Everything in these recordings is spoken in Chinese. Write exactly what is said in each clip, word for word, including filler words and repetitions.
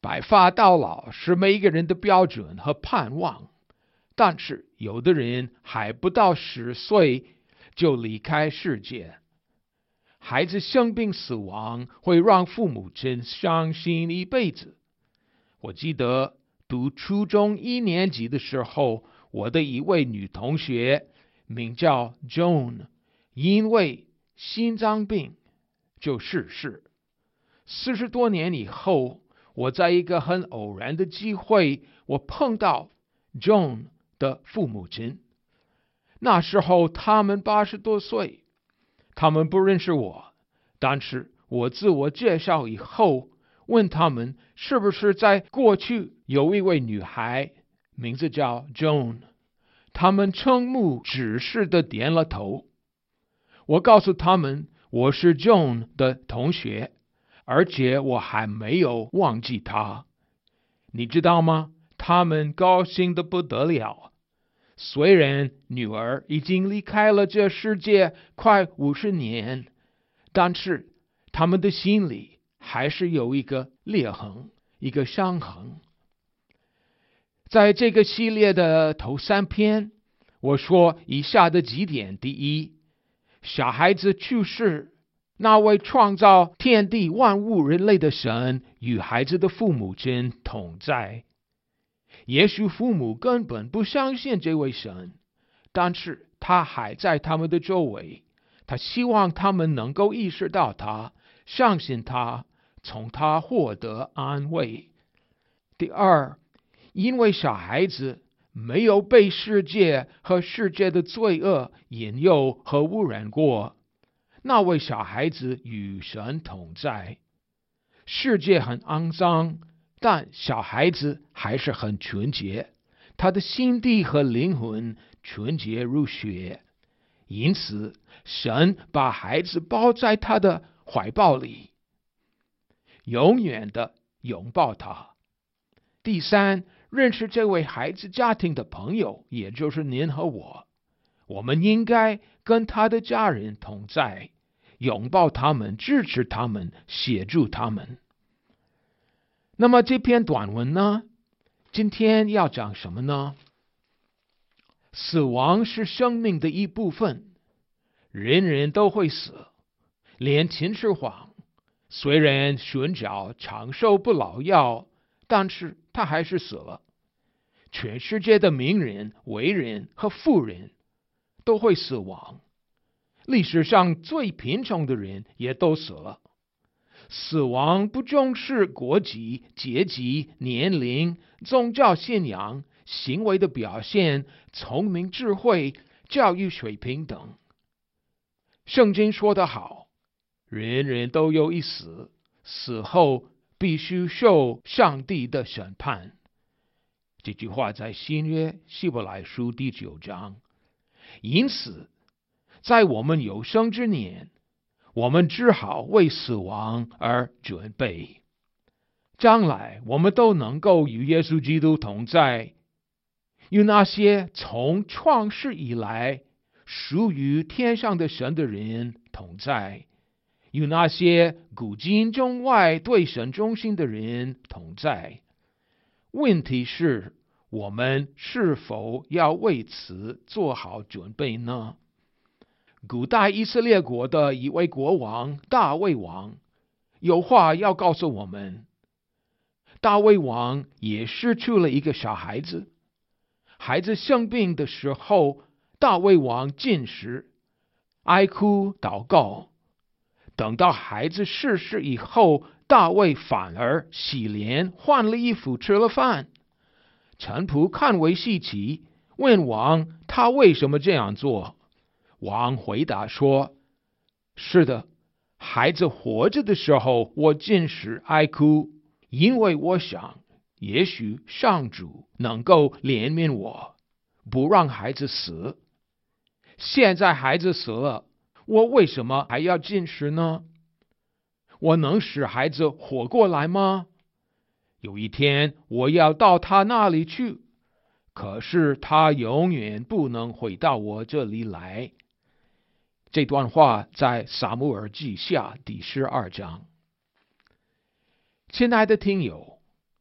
白发到老是每一个人的标准和盼望，但是有的人还不到十岁就离开世界。孩子生病死亡会让父母亲伤心一辈子。我记得读初中一年级的时候，我的一位女同学名叫 Joan， 因为心脏病就逝世。四十多年以后，我在一个很偶然的机会，我碰到 Joan 的父母亲。那时候他们八十多岁，他们不认识我，但是我自我介绍以后，问他们是不是在过去有一位女孩，名字叫 Joan， 他们瞠目指示的点了头。我告诉他们我是 Joan 的同学，而且我还没有忘记她。你知道吗？他们高兴得不得了。虽然女儿已经离开了这世界快五十年，但是他们的心里还是有一个裂痕，一个伤痕。在这个系列的头三篇，我说以下的几点：第一，小孩子去世，那位创造天地万物人类的神与孩子的父母亲同在。也许父母根本不相信这位神，但是他还在他们的周围，他希望他们能够意识到他，相信他，从他获得安慰。第二，因为小孩子没有被世界和世界的罪恶引诱和污染过，那位小孩子与神同在。世界很肮脏，但小孩子还是很纯洁，他的心地和灵魂纯洁如雪，因此神把孩子抱在他的怀抱里，永远的拥抱他。第三，认识这位孩子家庭的朋友，也就是您和我，我们应该跟他的家人同在，拥抱他们，支持他们，协助他们。那么这篇短文呢，今天要讲什么呢？死亡是生命的一部分，人人都会死，连秦始皇虽然寻找长寿不老药，但是他还是死了。全世界的名人、伟人和富人都会死亡，历史上最贫穷的人也都死了。死亡不重视国籍、阶级、年龄、宗教信仰、行为的表现、聪明智慧、教育水平等。圣经说得好，人人都有一死，死后必须受上帝的审判。这句话在新约希伯来书第九章。因此，在我们有生之年，我们只好为死亡而准备。将来我们都能够与耶稣基督同在，与那些从创世以来属于天上的神的人同在，与那些古今中外对神忠心的人同在。问题是，我们是否要为此做好准备呢？古代以色列国的一位国王大卫王有话要告诉我们。大卫王也失去了一个小孩子，孩子生病的时候，大卫王禁食、哀哭、祷告。等到孩子逝世以后，大卫反而洗脸、换了衣服、吃了饭。臣仆看为稀奇，问王他为什么这样做。王回答说：是的，孩子活着的时候，我禁食哀哭，因为我想，也许上主能够怜悯我，不让孩子死。现在孩子死了，我为什么还要禁食呢？我能使孩子活过来吗？有一天我要到他那里去，可是他永远不能回到我这里来。这段话在撒母耳记下第十二章。亲爱的听友，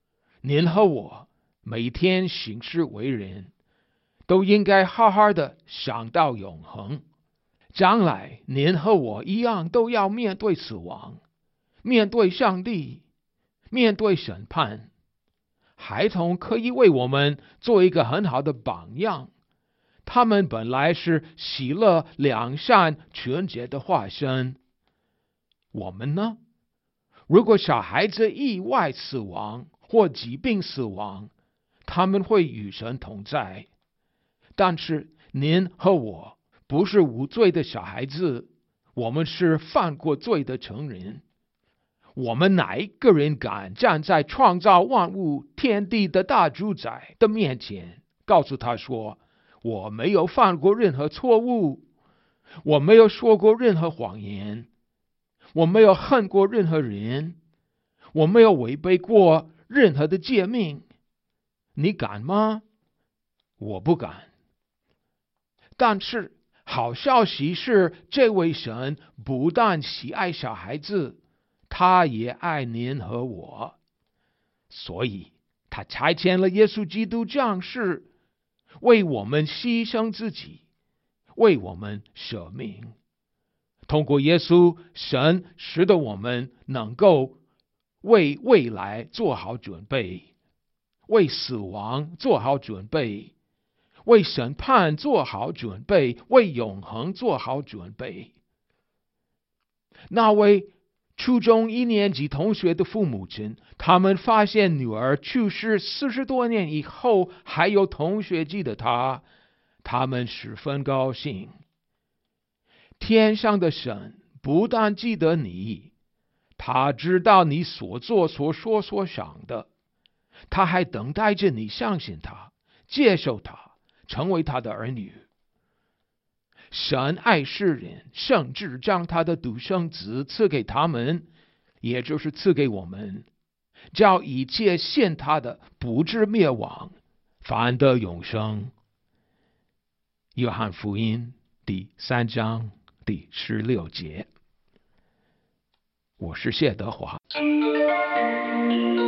您和我每天行事为人，都应该好好的想到永恒。将来您和我一样，都要面对死亡，面对上帝，面对审判。孩童可以为我们做一个很好的榜样，他们本来是喜乐、良善、纯洁的化身。我们呢？如果小孩子意外死亡或疾病死亡，他们会与神同在。但是您和我不是无罪的小孩子，我们是犯过罪的成人。我们哪一个人敢站在创造万物天地的大主宰的面前，告诉他说，我没有犯过任何错误，我没有说过任何谎言，我没有恨过任何人，我没有违背过任何的诫命？你敢吗？我不敢。但是好消息是，这位神不但喜爱小孩子，他也爱您和我，所以他差遣了耶稣基督降世，为我们牺牲自己，为我们舍命。通过耶稣，神使得我们能够为未来做好准备，为死亡做好准备，为审判做好准备，为永恒做好准备。那位初中一年级同学的父母亲，他们发现女儿去世四十多年以后还有同学记得她，他们十分高兴。天上的神不但记得你，他知道你所做所说所想的，他还等待着你相信他，接受他，成为他的儿女。神爱世人，甚至将他的独生子赐给他们，也就是赐给我们，叫一切信他的不至灭亡，反得永生。约翰福音第三章第十六节。我是谢德华。